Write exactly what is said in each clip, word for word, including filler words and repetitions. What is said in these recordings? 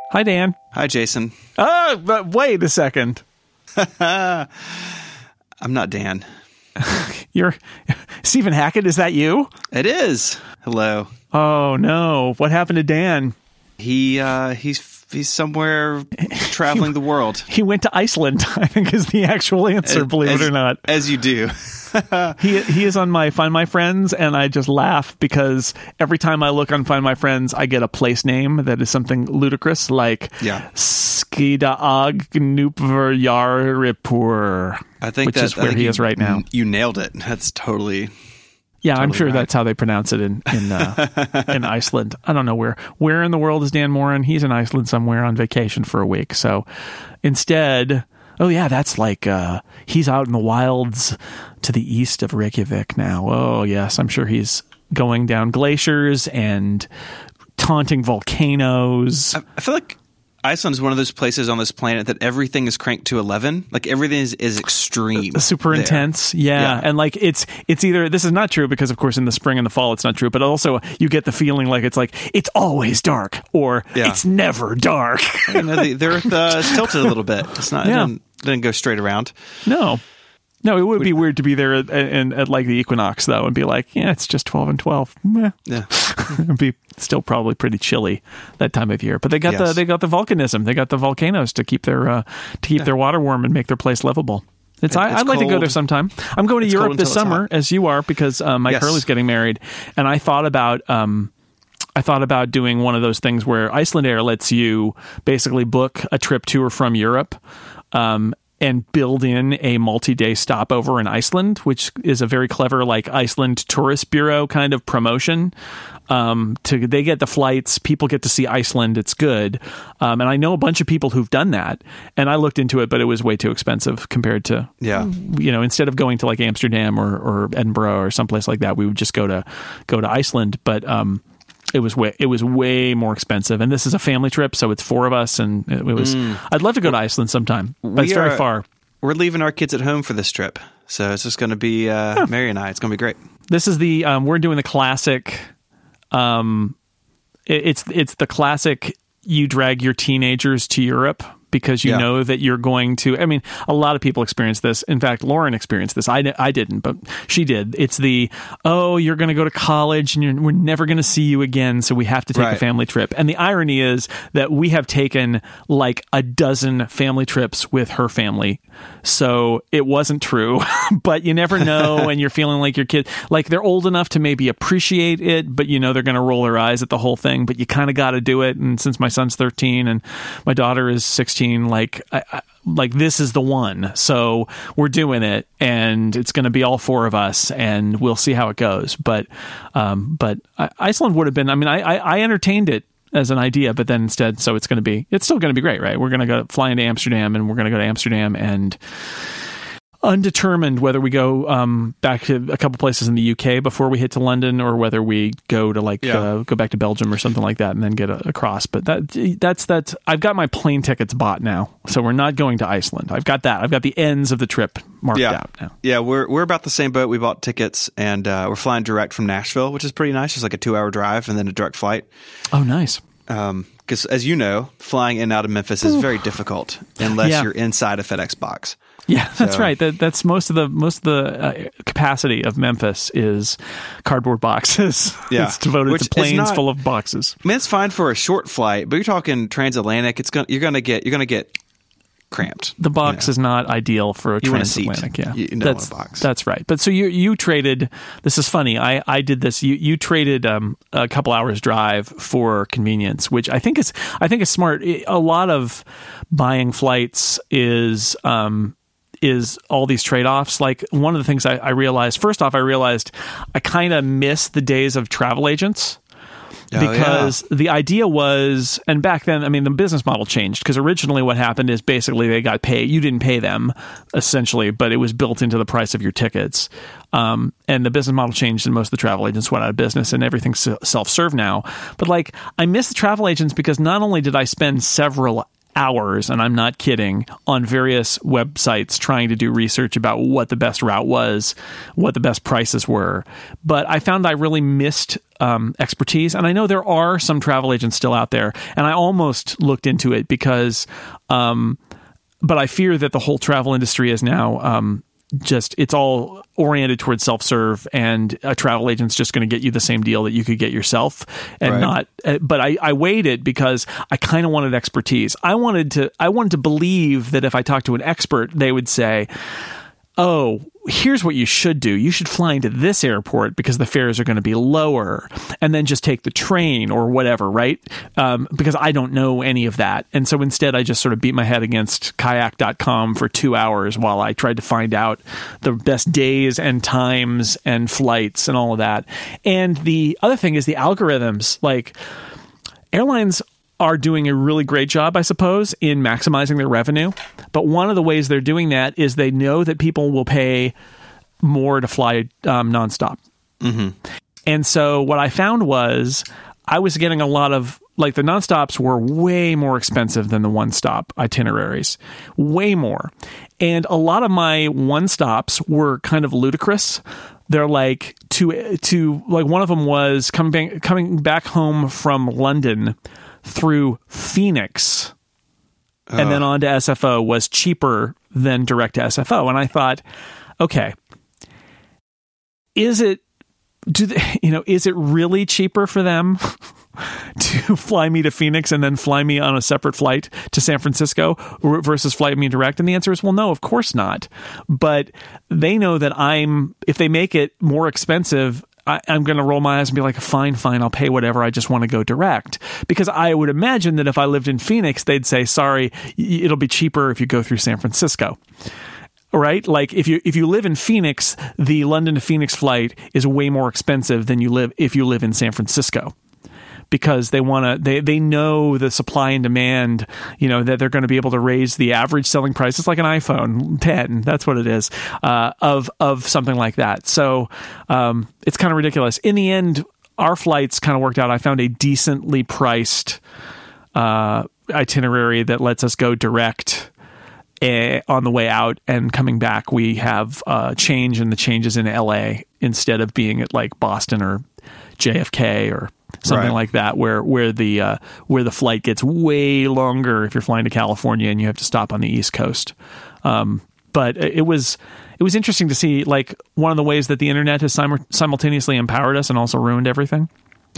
Hi, Dan. Hi, Jason. Oh, but wait a second. I'm not Dan. You're Stephen Hackett. Is that you? It is. Hello. Oh no! What happened to Dan? He uh, he's he's somewhere traveling the world. He went to Iceland, I think is the actual answer. As, believe as, it or not, as you do. he he is on my Find My Friends, and I just laugh because every time I look on Find My Friends, I get a place name that is something ludicrous, like yeah. Skidaag Nupverjaripur. I think which that, is where he you, is right now. You nailed it. That's totally. Yeah, totally I'm sure right. that's how they pronounce it in in, uh, in Iceland. I don't know where. Where in the world is Dan Morin? He's in Iceland somewhere on vacation for a week. So instead, oh yeah, that's like uh, he's out in the wilds to the east of Reykjavik now. Oh yes, I'm sure he's going down glaciers and taunting volcanoes. I, I feel like Iceland is one of those places on this planet that everything is cranked to eleven. Like everything is, is extreme. Super there. Intense. Yeah. yeah. And like it's it's either this is not true because of course in the spring and the fall it's not true, but also you get the feeling like it's like it's always dark or yeah. it's never dark. You know, the, the earth uh, is tilted a little bit. It's not yeah. it didn't, it didn't go straight around. No. No, it would be weird to be there at, at, at like the equinox, though, and be like, yeah, it's just twelve and twelve. Meh. Yeah. It'd be still probably pretty chilly that time of year. But they got yes. the they got the volcanism. They got the volcanoes to keep their uh, to keep yeah. their water warm and make their place livable. It's, it, I, it's I'd like cold. to go there sometime. I'm going to it's Europe this summer, as you are, because uh, my yes. Curly's getting married, and I thought about. Um, I thought about doing one of those things where Iceland Air lets you basically book a trip to or from Europe. Um, and build in a multi-day stopover in Iceland, which is a very clever, like, Iceland Tourist Bureau kind of promotion. Um, to they get the flights, people get to see Iceland, it's good. Um, and I know a bunch of people who've done that, and I looked into it, but it was way too expensive compared to, yeah. you know, instead of going to, like, Amsterdam or, or Edinburgh or someplace like that, we would just go to go to Iceland. But um, it was way it was way more expensive, and this is a family trip, so it's four of us, and it was. Mm. I'd love to go to Iceland sometime, but it's very are, far. We're leaving our kids at home for this trip, so it's just going to be uh, huh. Mary and I. It's going to be great. This is the um, we're doing the classic. Um, it, it's it's the classic. You drag your teenagers to Europe because you yeah. know that you're going to, I mean, a lot of people experience this. In fact, Lauren experienced this. I, I didn't, but she did. It's the, oh, you're going to go to college and you're, we're never going to see you again, so we have to take right. a family trip. And the irony is that we have taken like a dozen family trips with her family. So it wasn't true, but you never know. And you're feeling like your kid, like they're old enough to maybe appreciate it, but you know, they're going to roll their eyes at the whole thing, but you kind of got to do it. And since my son's thirteen and my daughter is sixteen, like, I, I, like this is the one. So we're doing it, and it's going to be all four of us, and we'll see how it goes. But, um, but Iceland would have been, I mean, I, I, I entertained it as an idea, but then instead, so it's going to be, it's still going to be great, right? We're going to go fly into Amsterdam, and we're going to go to Amsterdam, and undetermined whether we go um, back to a couple places in the U K before we hit to London, or whether we go to like yeah. uh, go back to Belgium or something like that, and then get a, across. But that that's that. I've got my plane tickets bought now, so we're not going to Iceland. I've got that. I've got the ends of the trip marked yeah. out now. Yeah, we're we're about the same boat. We bought tickets, and uh, we're flying direct from Nashville, which is pretty nice. It's like a two hour drive and then a direct flight. Oh, nice. Um, because as you know, flying in and out of Memphis is Ooh. very difficult unless yeah. you're inside a FedEx box. Yeah, that's so. right. That, that's most of the most of the uh, capacity of Memphis is cardboard boxes. Yeah, it's devoted Which to planes not, full of boxes. I mean, it's fine for a short flight, but you're talking transatlantic. It's going you're going to get you're going to get cramped. The box you know? is not ideal for a you transatlantic. Want a seat. Yeah, you that's a box. That's right. But so you you traded. This is funny. I, I did this. You you traded um, a couple hours drive for convenience, which I think is I think is smart. A lot of buying flights is. Um, is all these trade-offs. Like one of the things I, I realized, first off, I realized I kind of miss the days of travel agents. Oh, because yeah. the idea was, and back then, I mean, the business model changed because originally what happened is basically they got paid. You didn't pay them, essentially, but it was built into the price of your tickets. Um, and the business model changed and most of the travel agents went out of business and everything's self-serve now. But like, I miss the travel agents because not only did I spend several hours, and I'm not kidding, on various websites trying to do research about what the best route was, what the best prices were. But I found I really missed um, expertise. And I know there are some travel agents still out there, and I almost looked into it because, um, but I fear that the whole travel industry is now um, just, it's all oriented towards self-serve, and a travel agent's just going to get you the same deal that you could get yourself, and right. not, uh, but I, I weighed it because I kind of wanted expertise. I wanted to, I wanted to believe that if I talked to an expert, they would say, oh, here's what you should do. You should fly into this airport because the fares are going to be lower, and then just take the train or whatever, right? Um, because I don't know any of that. And so instead, I just sort of beat my head against kayak dot com for two hours while I tried to find out the best days and times and flights and all of that. And the other thing is the algorithms. Like, airlines are doing a really great job, I suppose, in maximizing their revenue. But one of the ways they're doing that is they know that people will pay more to fly um, nonstop. Mm-hmm. And so what I found was I was getting a lot of, like, the nonstops were way more expensive than the one-stop itineraries. Way more. And a lot of my one-stops were kind of ludicrous. They're like, to, to like one of them was coming back, coming back home from London through Phoenix uh. and then on to S F O was cheaper than direct to S F O. And I thought, okay, is it, do they, you know, is it really cheaper for them to fly me to Phoenix and then fly me on a separate flight to San Francisco versus fly me direct? And the answer is, well, no, of course not. But they know that I'm, if they make it more expensive, I, I'm going to roll my eyes and be like, fine, fine, I'll pay whatever. I just want to go direct. Because I would imagine that if I lived in Phoenix, they'd say, sorry, it'll be cheaper if you go through San Francisco. Right? Like, if you if you live in Phoenix, the London to Phoenix flight is way more expensive than you live if you live in San Francisco. Because they want to, they, they know the supply and demand, you know, that they're going to be able to raise the average selling price. It's like an iPhone ten. That's what it is, uh, of, of something like that. So, um, it's kind of ridiculous. In the end, our flights kind of worked out. I found a decently priced, uh, itinerary that lets us go direct uh, on the way out, and coming back, we have a change, and the change is in L A instead of being at like Boston or J F K or something right. like that, where where the uh, where the flight gets way longer if you're flying to California and you have to stop on the East Coast. Um, but it was it was interesting to see, like, one of the ways that the internet has sim- simultaneously empowered us and also ruined everything.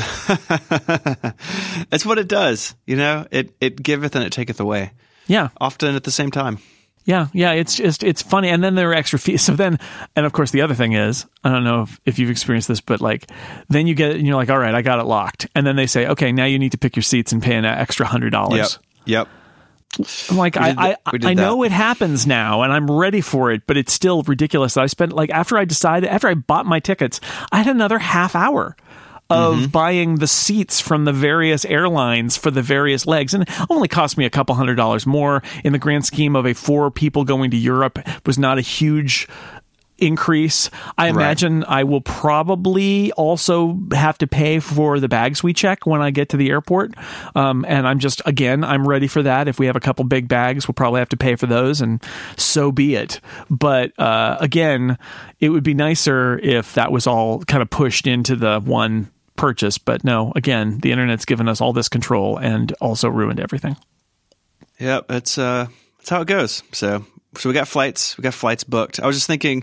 That's what it does, you know. It it giveth and it taketh away. Yeah, often at the same time. Yeah, yeah, it's just, it's funny. And then there are extra fees. So then, and of course, the other thing is, I don't know if, if you've experienced this, but like, then you get it and you're like, all right, I got it locked. And then they say, okay, now you need to pick your seats and pay an extra one hundred dollars. Yep. Yep. I'm like, I, I, I know it happens now and I'm ready for it, but it's still ridiculous that I spent, like, after I decided, after I bought my tickets, I had another half hour of mm-hmm. buying the seats from the various airlines for the various legs. And it only cost me a couple hundred dollars more. In the grand scheme of a four people going to Europe, was not a huge increase. I imagine right. I will probably also have to pay for the bags we check when I get to the airport. Um, and I'm just, again, I'm ready for that. If we have a couple big bags, we'll probably have to pay for those, and so be it. But uh, again, it would be nicer if that was all kind of pushed into the one purchase. But no, again, the internet's given us all this control and also ruined everything. Yep, that's uh, that's how it goes. So, so we got flights, we got flights booked. I was just thinking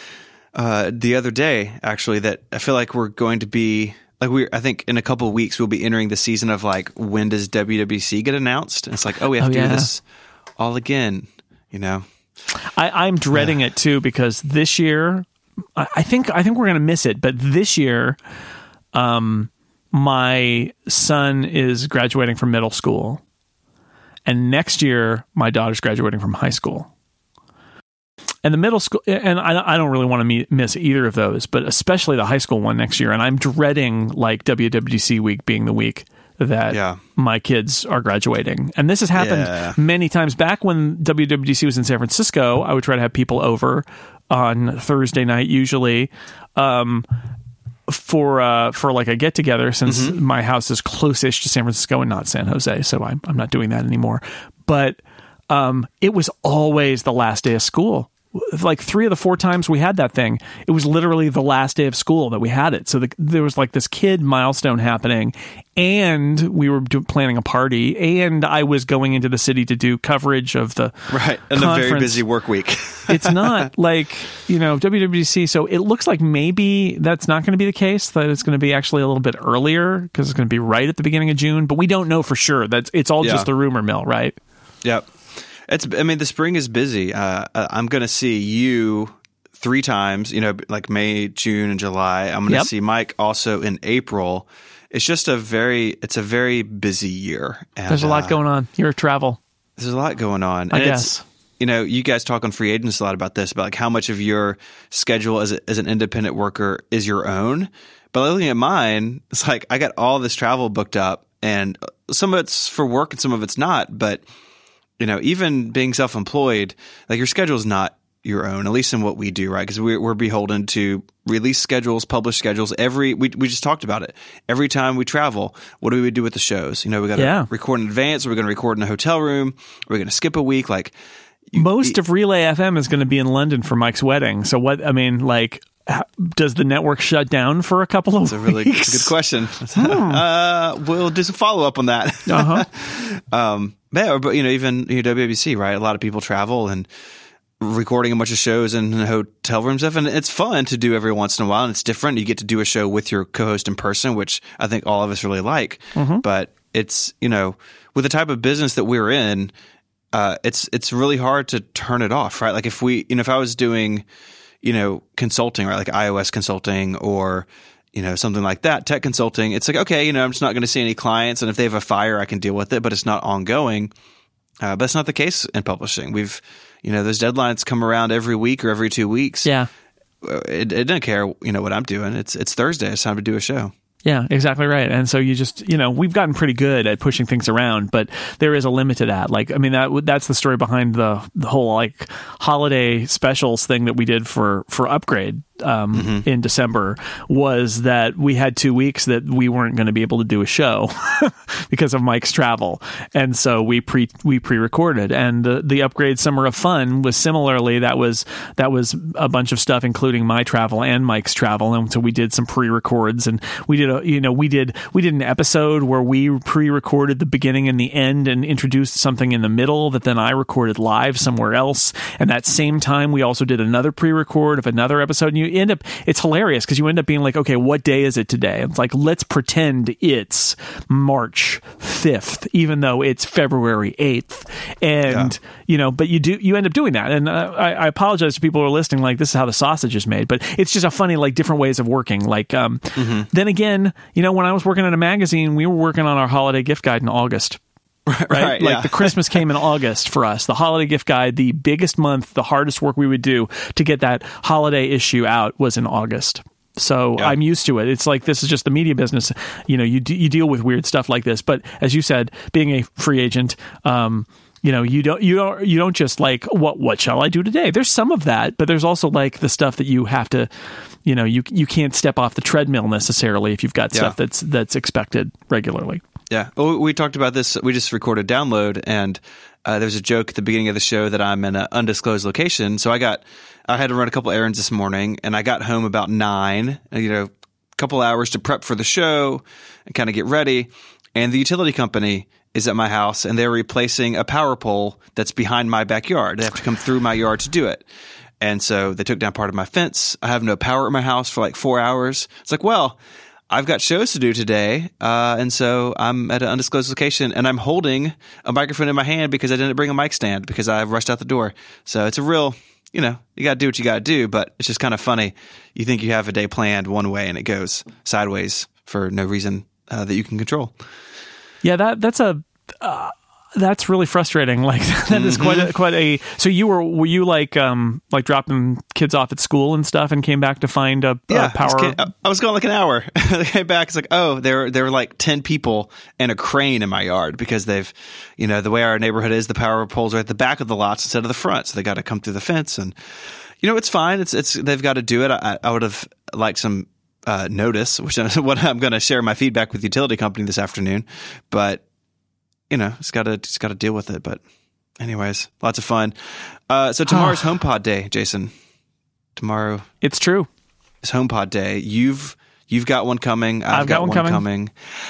uh, the other day, actually, that I feel like we're going to be like we. I think in a couple of weeks we'll be entering the season of like, when does W W C get announced? And it's like, oh, we have oh, to yeah. do this all again. You know, I, I'm dreading yeah. it too, because this year, I, I think I think we're going to miss it. But this year, Um, my son is graduating from middle school, and next year my daughter's graduating from high school. And the middle school, and I, I don't really want to meet, miss either of those, but especially the high school one next year. And I'm dreading, like, W W D C week being the week that yeah. my kids are graduating. And this has happened yeah. many times. Back when W W D C was in San Francisco, I would try to have people over on Thursday night, usually, um, for uh, for like a get together, since mm-hmm. my house is close-ish to San Francisco and not San Jose, so I'm I'm not doing that anymore. but um, it was always the last day of school. Like three of the four times we had that thing, it was literally the last day of school that we had it. So the, there was like this kid milestone happening, and we were do, planning a party, and I was going into the city to do coverage of the right and conference. A very busy work week. It's not like, you know, W W D C. So it looks like maybe that's not going to be the case, that it's going to be actually a little bit earlier because it's going to be right at the beginning of June, but we don't know for sure. That's it's all yeah. just the rumor mill, right? Yep. It's. I mean, the spring is busy. Uh, I'm going to see you three times. You know, like May, June, and July. I'm going to yep. see Mike also in April. It's just a very. It's a very busy year. And, there's a lot uh, going on. You're a travel. There's a lot going on. I and guess. It's, you know, you guys talk on Free Agents a lot about this, about like how much of your schedule as a, as an independent worker is your own. But looking at mine, it's like I got all this travel booked up, and some of it's for work and some of it's not. But you know, even being self-employed, like your schedule is not your own, at least in what we do, right? Because we're, we're beholden to release schedules, publish schedules. Every we we just talked about it. Every time we travel, what do we do with the shows? You know, we got to yeah. record in advance. We're going to record in a hotel room. We're going to skip a week. Like you, most you, of Relay F M is going to be in London for Mike's wedding. So what? I mean, like. Does the network shut down for a couple of That's weeks? a really that's a good question. Hmm. uh, we'll do some follow up on that. Uh-huh. um, yeah, but you know, even you know, W W D C, right? A lot of people travel and recording a bunch of shows in hotel rooms stuff, and it's fun to do every once in a while. And it's different. You get to do a show with your co-host in person, which I think all of us really like. Mm-hmm. But it's you know, with the type of business that we're in, uh, it's it's really hard to turn it off, right? Like if we, you know, if I was doing you know, consulting, right? Like iOS consulting or, you know, something like that, tech consulting. It's like, okay, you know, I'm just not going to see any clients. And if they have a fire, I can deal with it, but it's not ongoing. Uh, but that's not the case in publishing. We've, you know, those deadlines come around every week or every two weeks. Yeah. It, it doesn't care, you know, what I'm doing. It's, it's Thursday. It's time to do a show. Yeah, exactly right. And so you just, you know, we've gotten pretty good at pushing things around, but there is a limit to that. Like, I mean, that that's the story behind the the whole like holiday specials thing that we did for for Upgrade um, mm-hmm. in December, was that we had two weeks that we weren't going to be able to do a show because of Mike's travel, and so we pre we pre-recorded. And the the Upgrade Summer of Fun was similarly that was that was a bunch of stuff, including my travel and Mike's travel, and so we did some pre-records, and we did a you know we did we did an episode where we pre-recorded the beginning and the end and introduced something in the middle that then I recorded live somewhere else. And that same time we also did another pre-record of another episode. And you end up, it's hilarious because you end up being like, okay, what day is it today? It's like, let's pretend it's March fifth, even though it's February eighth. And, yeah. you know, but you do, you end up doing that. And uh, I, I apologize to people who are listening, like, this is how the sausage is made, but it's just a funny, like, different ways of working. Like, um, mm-hmm. then again, you know, when I was working at a magazine, we were working on our holiday gift guide in August. Right, right like yeah. the Christmas came in August for us. The holiday gift guide, the biggest month, the hardest work we would do to get that holiday issue out was in August. So yeah. I'm used to it. It's like, this is just the media business. You know, you d- you deal with weird stuff like this. But as you said, being a free agent, um, you know, you don't you don't you don't just like what what shall I do today? There's some of that, but there's also like the stuff that you have to, you know, you you can't step off the treadmill necessarily if you've got yeah. stuff that's that's expected regularly. Yeah. Well, we talked about this. We just recorded Download, and uh, there was a joke at the beginning of the show that I'm in an undisclosed location. So I got, I had to run a couple errands this morning, and I got home about nine, you know, a couple hours to prep for the show and kind of get ready. And the utility company is at my house, and they're replacing a power pole that's behind my backyard. They have to come through my yard to do it. And so they took down part of my fence. I have no power at my house for like four hours. It's like, well, I've got shows to do today, uh, and so I'm at an undisclosed location, and I'm holding a microphone in my hand because I didn't bring a mic stand because I rushed out the door. So it's a real, you know, you got to do what you got to do, but it's just kind of funny. You think you have a day planned one way, and it goes sideways for no reason uh, that you can control. Yeah, that that's a uh, that's really frustrating. Like that mm-hmm. is quite a, quite a. So you were were you like um like dropping kids off at school and stuff, and came back to find a, yeah, a power? I was, I was going like an hour. I came back. It's like, oh, there there were like ten people and a crane in my yard because they've, you know, the way our neighborhood is, the power poles are at the back of the lots instead of the front, so they got to come through the fence. And you know, it's fine. It's it's they've got to do it. I, I would have liked some uh, notice, which is what I'm going to share my feedback with the utility company this afternoon, but. you know, it's got to just got to deal with it. But anyways, lots of fun. Uh, so tomorrow's HomePod day, Jason. Tomorrow, it's true. It's HomePod day. You've you've got one coming. I've, I've got, got one, one coming. coming.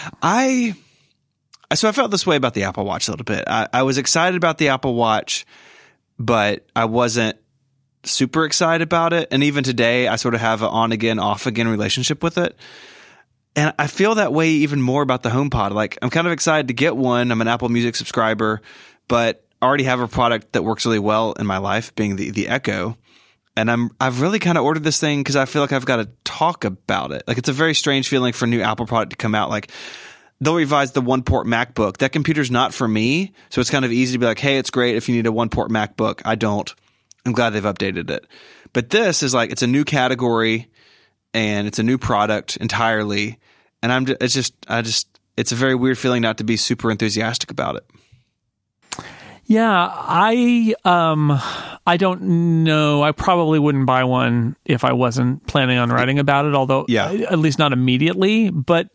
I so I felt this way about the Apple Watch a little bit. I, I was excited about the Apple Watch, but I wasn't super excited about it. And even today, I sort of have an on again, off again relationship with it. And I feel that way even more about the HomePod. Like, I'm kind of excited to get one. I'm an Apple Music subscriber, but I already have a product that works really well in my life, being the, the Echo. And I'm, I've really kind of ordered this thing because I feel like I've got to talk about it. Like, it's a very strange feeling for a new Apple product to come out. Like, they'll revise the one port MacBook. That computer's not for me. So it's kind of easy to be like, hey, it's great if you need a one port MacBook. I don't. I'm glad they've updated it. But this is like, it's a new category and it's a new product entirely. And I'm just, it's just, I just, it's a very weird feeling not to be super enthusiastic about it. Yeah, I, um, I don't know. I probably wouldn't buy one if I wasn't planning on writing about it, although yeah. at least not immediately, but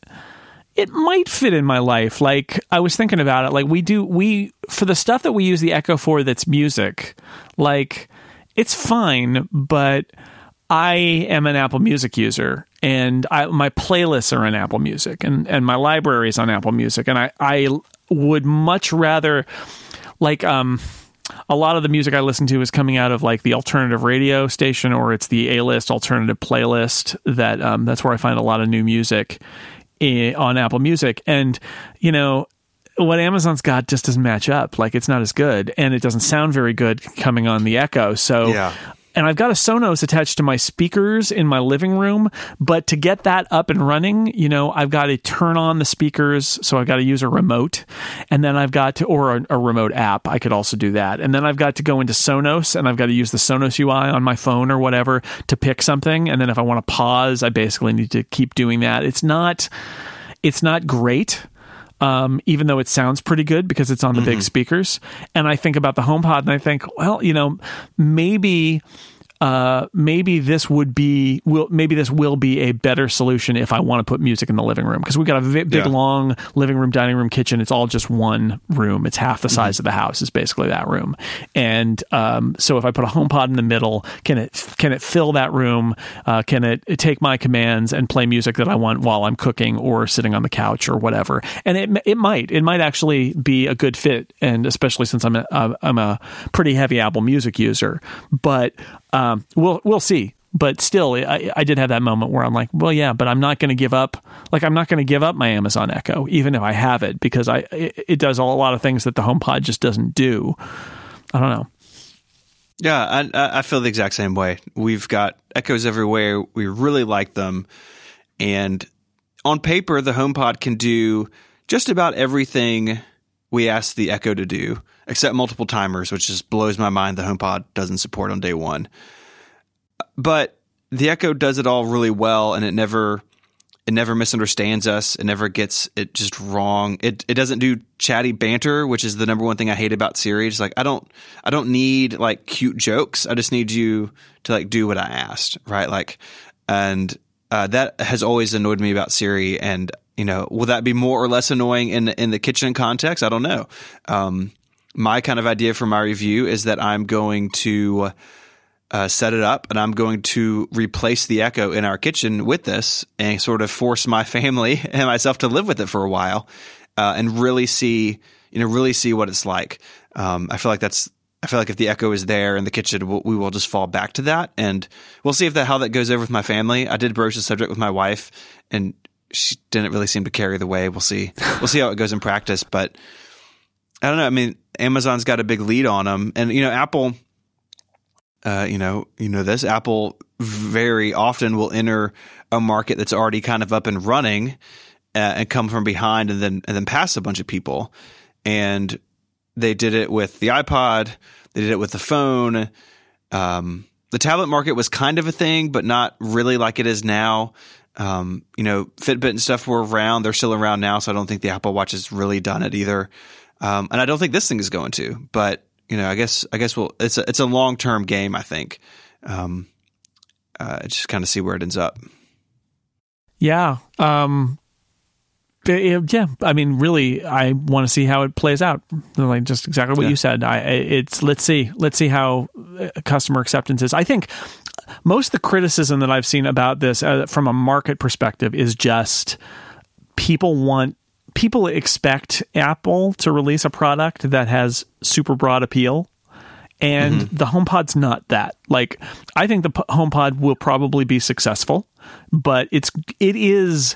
it might fit in my life. Like, I was thinking about it. Like, we do, we, for the stuff that we use the Echo for that's music, like, it's fine, but I am an Apple Music user, and I, my playlists are on Apple Music, and, and my library is on Apple Music, and I, I would much rather, like, um, a lot of the music I listen to is coming out of like the alternative radio station, or it's the A-list alternative playlist. That um, that's where I find a lot of new music in, on Apple Music, and you know, what Amazon's got just doesn't match up. Like, it's not as good, and it doesn't sound very good coming on the Echo. So, yeah. And I've got a Sonos attached to my speakers in my living room, but to get that up and running, you know, I've got to turn on the speakers. So I've got to use a remote, and then I've got to, or a, a remote app. I could also do that. And then I've got to go into Sonos, and I've got to use the Sonos U I on my phone or whatever to pick something. And then if I want to pause, I basically need to keep doing that. It's not, it's not great. Um, even though it sounds pretty good because it's on the mm-hmm. big speakers. And I think about the HomePod and I think, well, you know, maybe, uh, maybe this would be, will, maybe this will be a better solution if I want to put music in the living room. Cause we've got a v- big, yeah. long living room, dining room, kitchen. It's all just one room. It's half the size mm-hmm. of the house is basically that room. And, um, so if I put a HomePod in the middle, can it, can it fill that room? Uh, can it, it take my commands and play music that I want while I'm cooking or sitting on the couch or whatever? And it, it might, it might actually be a good fit. And especially since I'm a, I'm a pretty heavy Apple Music user, but, um, we'll, we'll see. But still, I, I did have that moment where I'm like, well, yeah, but I'm not going to give up. Like, I'm not going to give up my Amazon Echo, even if I have it, because I it, it does a lot of things that the HomePod just doesn't do. I don't know. Yeah, I, I feel the exact same way. We've got Echoes everywhere. We really like them. And on paper, the HomePod can do just about everything we asked the Echo to do, except multiple timers, which just blows my mind the HomePod doesn't support on day one. But the Echo does it all really well, and it never it never misunderstands us. It never gets it just wrong. It it doesn't do chatty banter, which is the number one thing I hate about Siri. It's like I don't I don't need like cute jokes. I just need you to like do what I asked, right? Like, and uh, that has always annoyed me about Siri. And you know, will that be more or less annoying in in the kitchen context? I don't know. Um, my kind of idea for my review is that I'm going to Uh, set it up, and I'm going to replace the Echo in our kitchen with this and sort of force my family and myself to live with it for a while, uh, and really see, you know, really see what it's like. Um, I feel like that's, I feel like if the Echo is there in the kitchen, we'll, we will just fall back to that, and we'll see if that, how that goes over with my family. I did broach the subject with my wife, and she didn't really seem to carry the way. We'll see. We'll see how it goes in practice, but I don't know. I mean, Amazon's got a big lead on them, and, you know, Apple, Uh, you know, you know this. Apple very often will enter a market that's already kind of up and running, uh, and come from behind, and then and then pass a bunch of people. And they did it with the iPod. They did it with the phone. Um, the tablet market was kind of a thing, but not really like it is now. Um, you know, Fitbit and stuff were around. They're still around now, so I don't think the Apple Watch has really done it either. Um, and I don't think this thing is going to. But you know, I guess I guess we'll. It's a it's a long term game. I think. Um, uh, just kind of see where it ends up. Yeah. Um, Yeah, I mean, really, I want to see how it plays out. Like just exactly what yeah. you said. I, it's let's see, let's see how customer acceptance is. I think most of the criticism that I've seen about this, uh, from a market perspective, is just people want people expect Apple to release a product that has super broad appeal. And mm-hmm. the HomePod's not that. Like, I think the HomePod will probably be successful, but it's it is.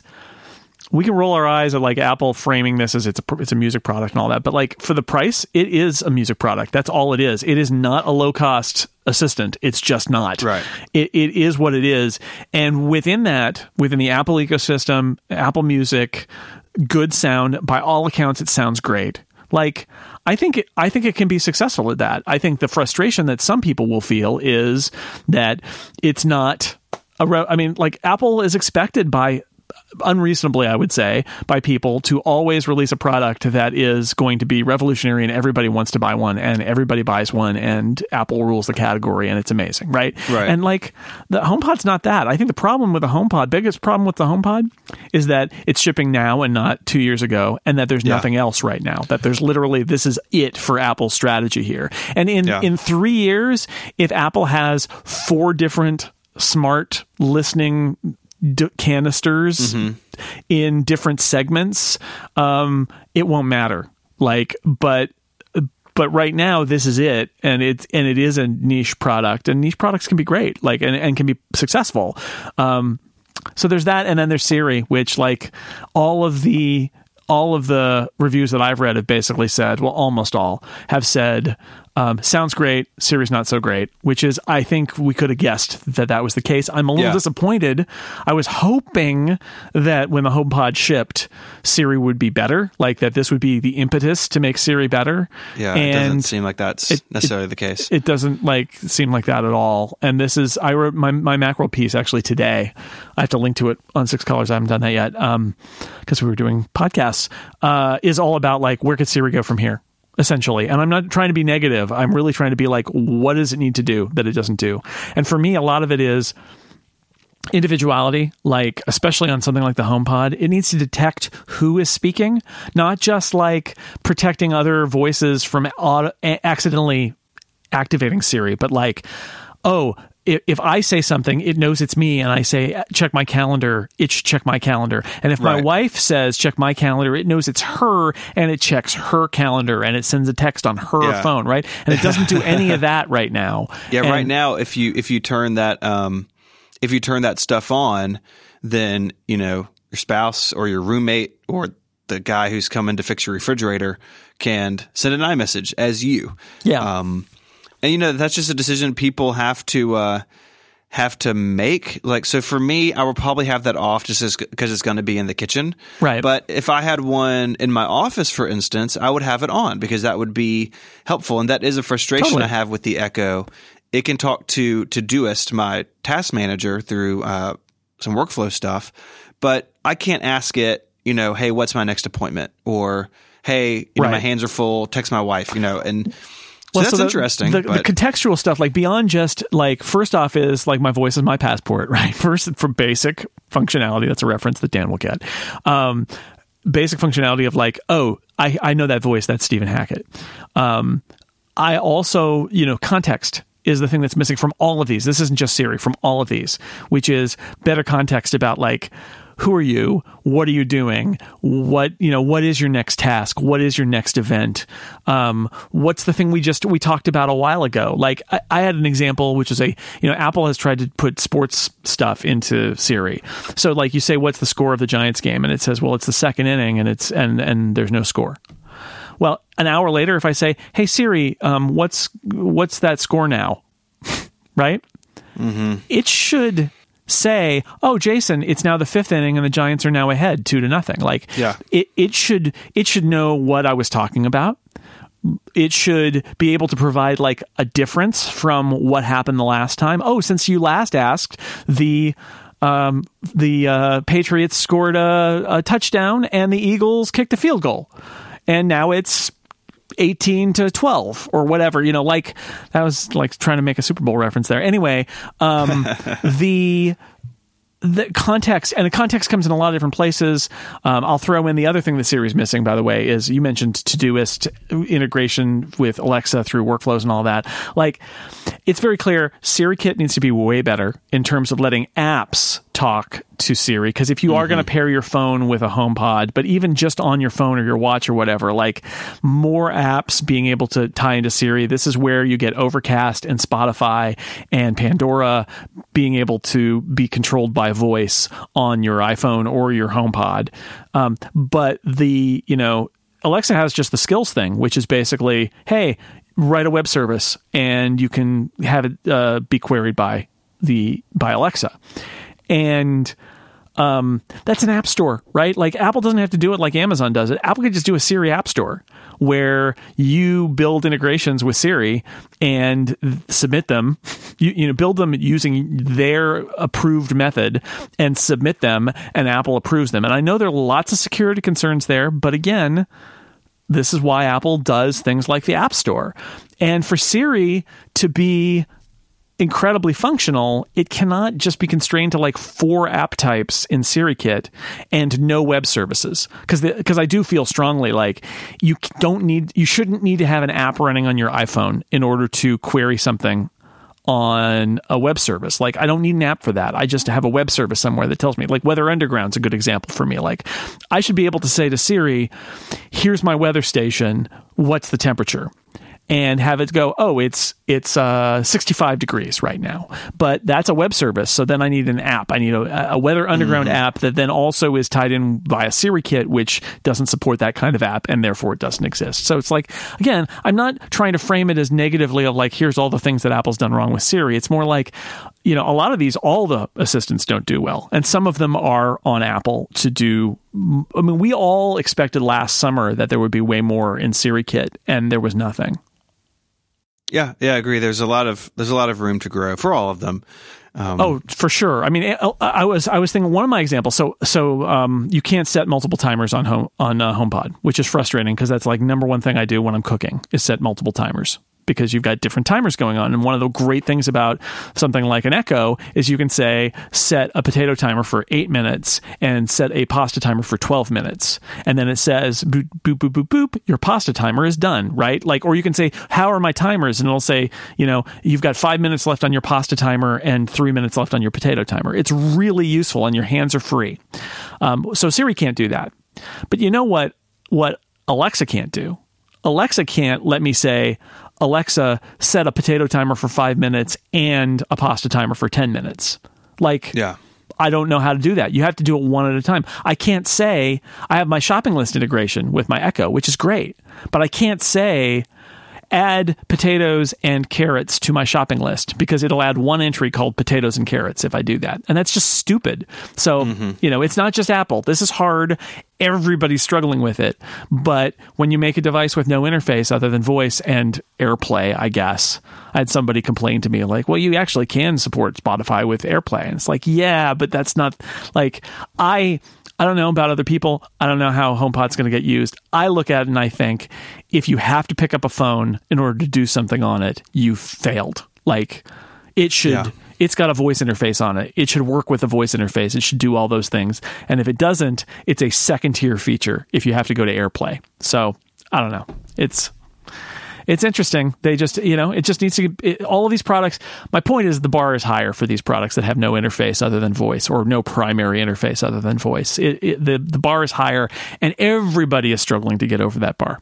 We can roll our eyes at like Apple framing this as it's a, it's a music product and all that, but like for the price, it is a music product. That's all it is. It is not a low cost assistant. It's just not. Right. It it is what it is, and within that, within the Apple ecosystem, Apple Music, good sound. By all accounts, it sounds great. Like, I think it, I think it can be successful at that. I think the frustration that some people will feel is that it's not a. Re- I mean, like Apple is expected by. Unreasonably, I would say, by people to always release a product that is going to be revolutionary and everybody wants to buy one and everybody buys one and Apple rules the category and it's amazing, right? Right. And like the HomePod's not that. I think the problem with the HomePod, biggest problem with the HomePod is that it's shipping now and not two years ago, and that there's yeah. nothing else right now. That there's literally, this is it for Apple's strategy here. And in, yeah. in three years, if Apple has four different smart listening D- canisters mm-hmm. in different segments, um, it won't matter. Like, but but right now this is it, and it's and it is a niche product, and niche products can be great, like and, and can be successful. Um, so there's that, and then there's Siri, which like all of the all of the reviews that I've read have basically said, well, almost all have said, um, sounds great, Siri's not so great, which is, I think we could have guessed that that was the case. I'm a little yeah. disappointed. I was hoping that when the HomePod shipped, Siri would be better, like that this would be the impetus to make Siri better. Yeah, and it doesn't seem like that's it, necessarily it, the case. It doesn't like seem like that at all. And this is, I wrote my, my Macworld piece actually today. I have to link to it on Six Colors. I haven't done that yet um, because we were doing podcasts, uh, is all about like, where could Siri go from here? Essentially. And I'm not trying to be negative. I'm really trying to be like, what does it need to do that it doesn't do? And for me, a lot of it is individuality, like especially on something like the HomePod. It needs to detect who is speaking, not just like protecting other voices from auto- accidentally activating Siri, but like, oh, if I say something, it knows it's me, and I say, check my calendar, it should check my calendar. And if right. my wife says, check my calendar, it knows it's her, and it checks her calendar, and it sends a text on her yeah. phone, right? And it doesn't do any of that right now. Yeah, and, right now, if you if you turn that um, if you turn that stuff on, then, you know, your spouse or your roommate or the guy who's coming to fix your refrigerator can send an iMessage as you. Yeah. Um, And, you know, that's just a decision people have to uh, have to make. Like, so for me, I will probably have that off just because it's going to be in the kitchen. Right. But if I had one in my office, for instance, I would have it on because that would be helpful. And that is a frustration totally. I have with the Echo. It can talk to Todoist, my task manager, through uh, some workflow stuff. But I can't ask it, you know, hey, what's my next appointment? Or, hey, you right. know, my hands are full, text my wife, you know, and – So well, that's so the, interesting. The, but. the contextual stuff, like beyond just like, first off is like my voice is my passport, right? First, for basic functionality, that's a reference that Dan will get. Um, basic functionality of like, oh, I, I know that voice, that's Stephen Hackett. Um, I also, you know, context is the thing that's missing from all of these. This isn't just Siri, from all of these, which is better context about like, who are you? What are you doing? What, you know, what is your next task? What is your next event? Um, what's the thing we just, we talked about a while ago? Like I, I had an example, which is a, you know, Apple has tried to put sports stuff into Siri. So like you say, what's the score of the Giants game? And it says, well, it's the second inning and it's, and, and there's no score. Well, an hour later, if I say, hey Siri, um, what's, what's that score now? Right? Mm-hmm. It should say, oh, Jason, it's now the fifth inning and the Giants are now ahead two to nothing. Like, yeah. it, it should it should know what I was talking about. It should be able to provide like a difference from what happened the last time. Oh, since you last asked, the um, the uh, Patriots scored a, a touchdown and the Eagles kicked a field goal, and now it's eighteen to twelve or whatever, you know, like that was like trying to make a Super Bowl reference there. Anyway, um, the, the context, and the context comes in a lot of different places. Um, I'll throw in the other thing the Siri's missing, by the way, is you mentioned Todoist integration with Alexa through workflows and all that. Like, it's very clear SiriKit needs to be way better in terms of letting apps talk to Siri. Because if you mm-hmm. are going to pair your phone with a HomePod, but even just on your phone or your watch or whatever, like more apps being able to tie into Siri, this is where you get Overcast and Spotify and Pandora being able to be controlled by voice on your iPhone or your HomePod. Um, but the, you know, Alexa has just the skills thing, which is basically, hey, write a web service and you can have it uh, be queried by the by Alexa. And um, that's an app store, right? Like Apple doesn't have to do it like Amazon does it. Apple could just do a Siri app store where you build integrations with Siri and submit them. You, you know, build them using their approved method and submit them, and Apple approves them. And I know there are lots of security concerns there, but again, this is why Apple does things like the App Store. And for Siri to be incredibly functional, it cannot just be constrained to like four app types in SiriKit and no web services. Because because I do feel strongly like you don't need, you shouldn't need to have an app running on your iPhone in order to query something on a web service. Like, I don't need an app for that. I just have a web service somewhere that tells me. Like, Weather Underground's a good example for me. Like, I should be able to say to Siri, here's my weather station, what's the temperature? And have it go, oh, it's it's uh, sixty-five degrees right now. But that's a web service, so then I need an app. I need a, a Weather Underground mm-hmm. app that then also is tied in via SiriKit, which doesn't support that kind of app, and therefore it doesn't exist. So it's like, again, I'm not trying to frame it as negatively of like, here's all the things that Apple's done wrong with Siri. It's more like, you know, a lot of these, all the assistants don't do well. And some of them are on Apple to do. I mean, we all expected last summer that there would be way more in SiriKit, and there was nothing. Yeah, yeah, I agree. There's a lot of there's a lot of room to grow for all of them. Um, oh, for sure. I mean, I was I was thinking one of my examples. So so um, you can't set multiple timers on home on uh, HomePod, which is frustrating because that's like number one thing I do when I'm cooking is set multiple timers, because you've got different timers going on. And one of the great things about something like an Echo is you can say, set a potato timer for eight minutes and set a pasta timer for twelve minutes. And then it says, boop, boop, boop, boop, boop, your pasta timer is done, right? Like, or you can say, how are my timers? And it'll say, you know, you've got five minutes left on your pasta timer and three minutes left on your potato timer. It's really useful and your hands are free. Um, so Siri can't do that. But you know what, what Alexa can't do? Alexa can't let me say, Alexa, set a potato timer for five minutes and a pasta timer for ten minutes. Like, yeah. I don't know how to do that. You have to do it one at a time. I can't say, I have my shopping list integration with my Echo, which is great, but I can't say, add potatoes and carrots to my shopping list, because it'll add one entry called potatoes and carrots if I do that. And that's just stupid. So, mm-hmm. you know, it's not just Apple. This is hard. Everybody's struggling with it. But when you make a device with no interface other than voice and AirPlay, I guess, I had somebody complain to me like, well, you actually can support Spotify with AirPlay. And it's like, yeah, but that's not like, I... I don't know about other people. I don't know how HomePod's going to get used. I look at it and I think, if you have to pick up a phone in order to do something on it, you failed. Like, it should, yeah. It's got a voice interface on it. It should work with a voice interface. It should do all those things. And if it doesn't, it's a second tier feature if you have to go to AirPlay. So, I don't know. It's... It's interesting. They just, you know, it just needs to, it, all of these products, my point is the bar is higher for these products that have no interface other than voice, or no primary interface other than voice. It, it, the, the bar is higher, and everybody is struggling to get over that bar.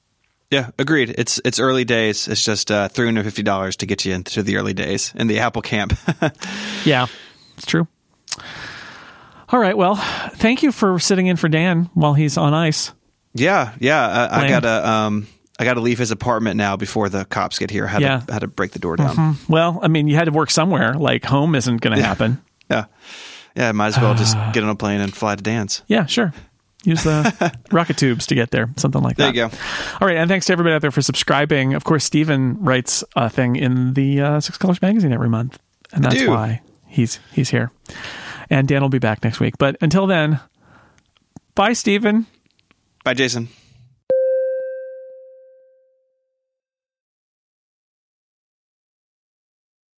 Yeah, agreed. It's it's early days. It's just uh, three hundred fifty dollars to get you into the early days in the Apple camp. Yeah, it's true. All right. Well, thank you for sitting in for Dan while he's on ice. Yeah, yeah. I, I got to... Um, I got to leave his apartment now before the cops get here. I had, yeah. to, I had to break the door down. Mm-hmm. Well, I mean, you had to work somewhere. Like, home isn't going to yeah. happen. Yeah. Yeah, might as well just get on a plane and fly to Dan's. Yeah, sure. Use the rocket tubes to get there. Something like that. There you go. All right, and thanks to everybody out there for subscribing. Of course, Stephen writes a thing in the uh, Six Colors magazine every month, and that's why he's he's here. And Dan will be back next week. But until then, bye, Stephen. Bye, Jason.